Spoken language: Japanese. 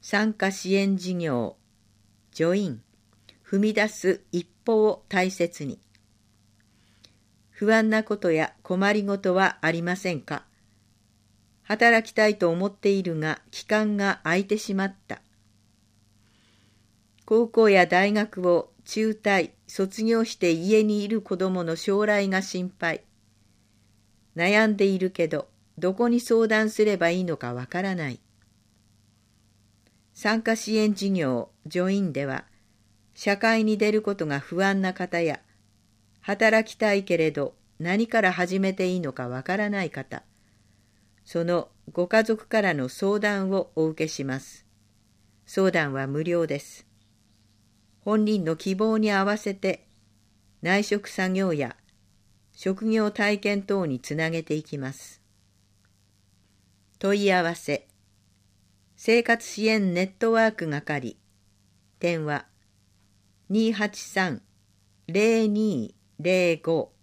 参加支援事業、ジョイン、踏み出す一歩を大切に。不安なことや困りごとはありませんか？働きたいと思っているが、期間が空いてしまった。高校や大学を中退、卒業して家にいる子供の将来が心配。悩んでいるけど、どこに相談すればいいのかわからない。参加支援事業、ジョインでは、社会に出ることが不安な方や、働きたいけれど何から始めていいのかわからない方、そのご家族からの相談をお受けします。相談は無料です。本人の希望に合わせて内職作業や職業体験等につなげていきます。問い合わせ、生活支援ネットワーク係、電話 283-0205